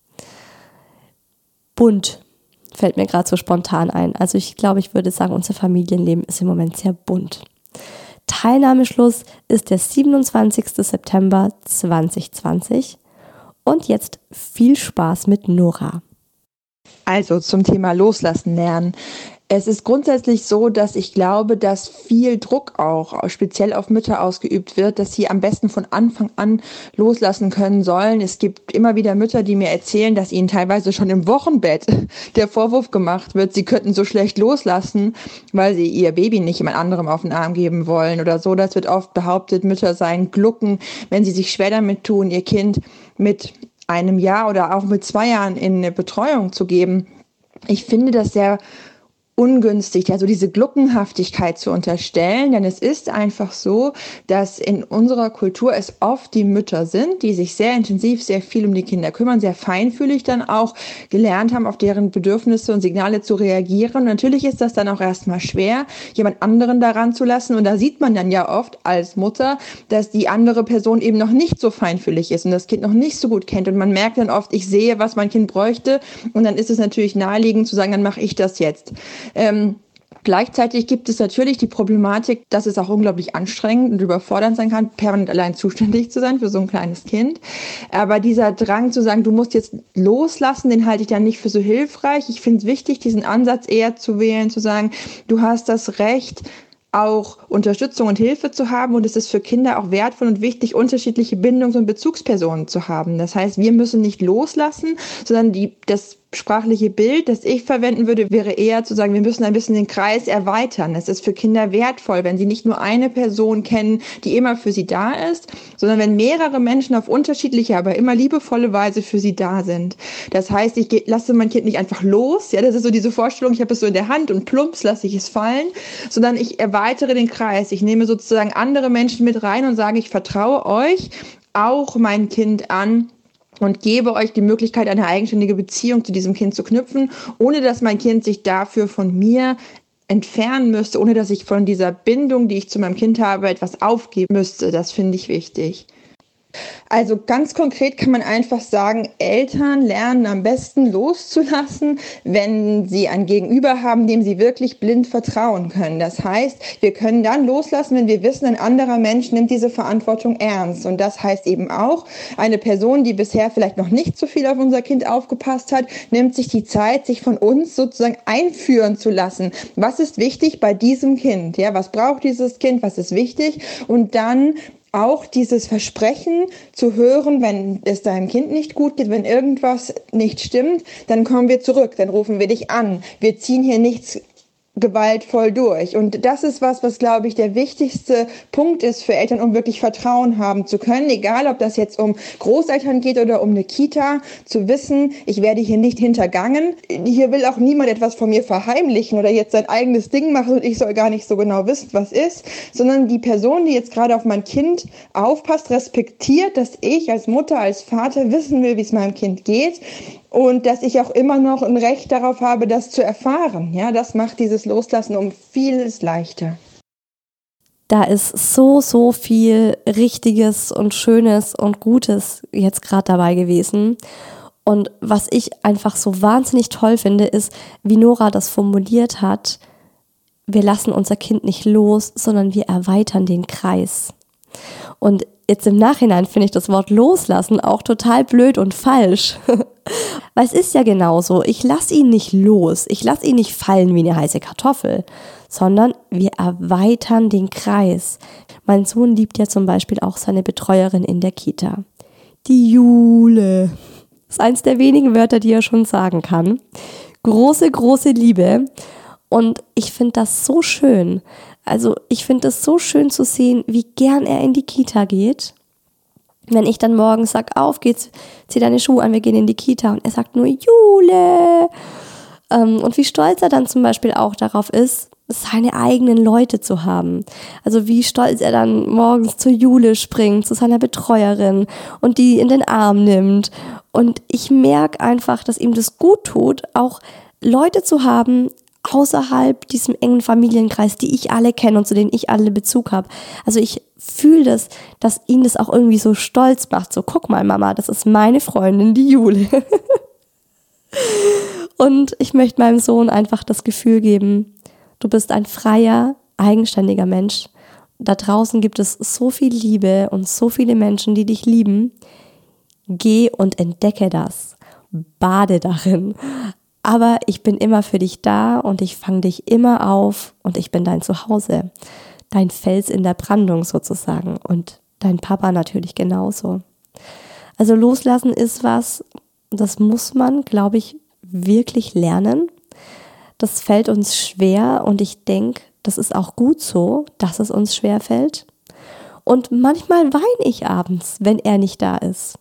Bunt. Fällt mir gerade so spontan ein. Also ich glaube, ich würde sagen, unser Familienleben ist im Moment sehr bunt. Teilnahmeschluss ist der 27. September 2020. Und jetzt viel Spaß mit Nora. Also zum Thema Loslassen lernen. Es ist grundsätzlich so, dass ich glaube, dass viel Druck auch speziell auf Mütter ausgeübt wird, dass sie am besten von Anfang an loslassen können sollen. Es gibt immer wieder Mütter, die mir erzählen, dass ihnen teilweise schon im Wochenbett der Vorwurf gemacht wird, sie könnten so schlecht loslassen, weil sie ihr Baby nicht jemand anderem auf den Arm geben wollen oder so. Das wird oft behauptet, Mütter seien Glucken, wenn sie sich schwer damit tun, ihr Kind mit 1 Jahr oder auch mit 2 Jahren in eine Betreuung zu geben. Ich finde das sehr ungünstig, also diese Gluckenhaftigkeit zu unterstellen, denn es ist einfach so, dass in unserer Kultur es oft die Mütter sind, die sich sehr intensiv, sehr viel um die Kinder kümmern, sehr feinfühlig dann auch gelernt haben, auf deren Bedürfnisse und Signale zu reagieren. Und natürlich ist das dann auch erstmal schwer, jemand anderen daran zu lassen. Und da sieht man dann ja oft als Mutter, dass die andere Person eben noch nicht so feinfühlig ist und das Kind noch nicht so gut kennt. Und man merkt dann oft, ich sehe, was mein Kind bräuchte. Und dann ist es natürlich naheliegend zu sagen, dann mache ich das jetzt. Gleichzeitig gibt es natürlich die Problematik, dass es auch unglaublich anstrengend und überfordernd sein kann, permanent allein zuständig zu sein für so ein kleines Kind. Aber dieser Drang zu sagen, du musst jetzt loslassen, den halte ich dann nicht für so hilfreich. Ich finde es wichtig, diesen Ansatz eher zu wählen, zu sagen, du hast das Recht, auch Unterstützung und Hilfe zu haben, und es ist für Kinder auch wertvoll und wichtig, unterschiedliche Bindungs- und Bezugspersonen zu haben. Das heißt, wir müssen nicht loslassen, sondern das sprachliche Bild, das ich verwenden würde, wäre eher zu sagen, wir müssen ein bisschen den Kreis erweitern. Es ist für Kinder wertvoll, wenn sie nicht nur eine Person kennen, die immer für sie da ist, sondern wenn mehrere Menschen auf unterschiedliche, aber immer liebevolle Weise für sie da sind. Das heißt, ich lasse mein Kind nicht einfach los, ja, das ist so diese Vorstellung, ich habe es so in der Hand und plumps lasse ich es fallen, sondern ich erweitere den Kreis. Ich nehme sozusagen andere Menschen mit rein und sage, ich vertraue euch, auch mein Kind an, und gebe euch die Möglichkeit, eine eigenständige Beziehung zu diesem Kind zu knüpfen, ohne dass mein Kind sich dafür von mir entfernen müsste, ohne dass ich von dieser Bindung, die ich zu meinem Kind habe, etwas aufgeben müsste. Das finde ich wichtig. Also ganz konkret kann man einfach sagen, Eltern lernen am besten loszulassen, wenn sie ein Gegenüber haben, dem sie wirklich blind vertrauen können. Das heißt, wir können dann loslassen, wenn wir wissen, ein anderer Mensch nimmt diese Verantwortung ernst. Und das heißt eben auch, eine Person, die bisher vielleicht noch nicht so viel auf unser Kind aufgepasst hat, nimmt sich die Zeit, sich von uns sozusagen einführen zu lassen. Was ist wichtig bei diesem Kind? Ja, was braucht dieses Kind? Was ist wichtig? Und dann auch dieses Versprechen zu hören, wenn es deinem Kind nicht gut geht, wenn irgendwas nicht stimmt, dann kommen wir zurück, dann rufen wir dich an. Wir ziehen hier nichts gewaltvoll durch. Und das ist was, glaube ich, der wichtigste Punkt ist für Eltern, um wirklich Vertrauen haben zu können, egal ob das jetzt um Großeltern geht oder um eine Kita, zu wissen, ich werde hier nicht hintergangen. Hier will auch niemand etwas von mir verheimlichen oder jetzt sein eigenes Ding machen und ich soll gar nicht so genau wissen, was ist, sondern die Person, die jetzt gerade auf mein Kind aufpasst, respektiert, dass ich als Mutter, als Vater wissen will, wie es meinem Kind geht. Und dass ich auch immer noch ein Recht darauf habe, das zu erfahren. Ja, das macht dieses Loslassen um vieles leichter. Da ist so viel Richtiges und Schönes und Gutes jetzt gerade dabei gewesen. Und was ich einfach so wahnsinnig toll finde, ist, wie Nora das formuliert hat, wir lassen unser Kind nicht los, sondern wir erweitern den Kreis. Und jetzt im Nachhinein finde ich das Wort loslassen auch total blöd und falsch. Weil es ist ja genauso, ich lasse ihn nicht los, ich lasse ihn nicht fallen wie eine heiße Kartoffel, sondern wir erweitern den Kreis. Mein Sohn liebt ja zum Beispiel auch seine Betreuerin in der Kita. Die Jule. Das ist eins der wenigen Wörter, die er schon sagen kann. Große, große Liebe. Und ich finde das so schön. Also ich finde es so schön zu sehen, wie gern er in die Kita geht. Wenn ich dann morgens sage, auf geht's, zieh deine Schuhe an, wir gehen in die Kita. Und er sagt nur, Jule. Und wie stolz er dann zum Beispiel auch darauf ist, seine eigenen Leute zu haben. Also wie stolz er dann morgens zur Jule springt, zu seiner Betreuerin und die in den Arm nimmt. Und ich merke einfach, dass ihm das gut tut, auch Leute zu haben, außerhalb diesem engen Familienkreis, die ich alle kenne und zu denen ich alle Bezug habe. Also ich fühle das, dass ihn das auch irgendwie so stolz macht. So, guck mal, Mama, das ist meine Freundin, die Jule. Und ich möchte meinem Sohn einfach das Gefühl geben, du bist ein freier, eigenständiger Mensch. Da draußen gibt es so viel Liebe und so viele Menschen, die dich lieben. Geh und entdecke das. Bade darin. Aber ich bin immer für dich da und ich fange dich immer auf und ich bin dein Zuhause. Dein Fels in der Brandung sozusagen und dein Papa natürlich genauso. Also loslassen ist was, das muss man, glaube ich, wirklich lernen. Das fällt uns schwer und ich denke, das ist auch gut so, dass es uns schwer fällt. Und manchmal weine ich abends, wenn er nicht da ist.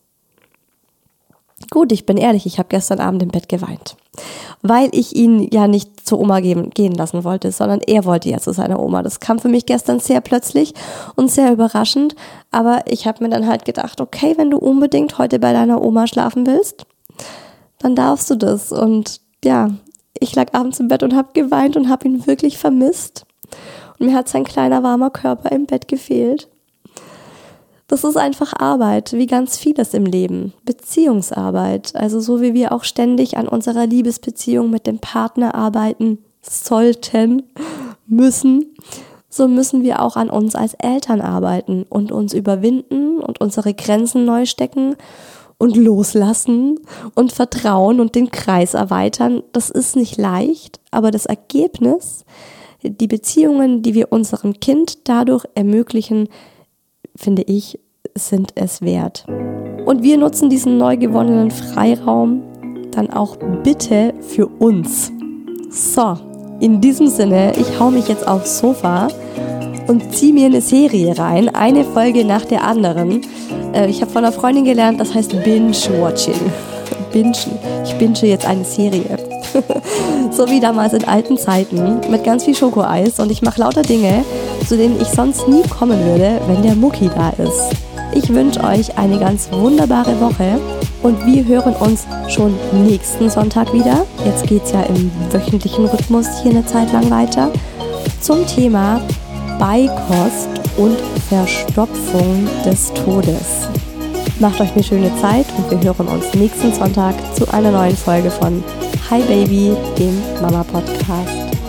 Gut, ich bin ehrlich, ich habe gestern Abend im Bett geweint, weil ich ihn ja nicht zur Oma gehen lassen wollte, sondern er wollte ja zu seiner Oma. Das kam für mich gestern sehr plötzlich und sehr überraschend, aber ich habe mir dann halt gedacht, okay, wenn du unbedingt heute bei deiner Oma schlafen willst, dann darfst du das. Und ja, ich lag abends im Bett und habe geweint und habe ihn wirklich vermisst. Und mir hat sein kleiner, warmer Körper im Bett gefehlt. Das ist einfach Arbeit, wie ganz vieles im Leben. Beziehungsarbeit. Also so wie wir auch ständig an unserer Liebesbeziehung mit dem Partner arbeiten sollten, müssen, so müssen wir auch an uns als Eltern arbeiten und uns überwinden und unsere Grenzen neu stecken und loslassen und vertrauen und den Kreis erweitern. Das ist nicht leicht, aber das Ergebnis, die Beziehungen, die wir unserem Kind dadurch ermöglichen, finde ich, sind es wert. Und wir nutzen diesen neu gewonnenen Freiraum dann auch bitte für uns. So, in diesem Sinne, ich hau mich jetzt aufs Sofa und ziehe mir eine Serie rein, eine Folge nach der anderen. Ich habe von einer Freundin gelernt, das heißt Binge-Watching. Bingen. Ich binge jetzt eine Serie. So wie damals in alten Zeiten mit ganz viel Schokoeis und ich mache lauter Dinge, zu denen ich sonst nie kommen würde, wenn der Mucki da ist. Ich wünsche euch eine ganz wunderbare Woche und wir hören uns schon nächsten Sonntag wieder. Jetzt geht's ja im wöchentlichen Rhythmus hier eine Zeit lang weiter zum Thema Beikost und Verstopfung des Todes. Macht euch eine schöne Zeit und wir hören uns nächsten Sonntag zu einer neuen Folge von Hi Baby, dem Mama-Podcast.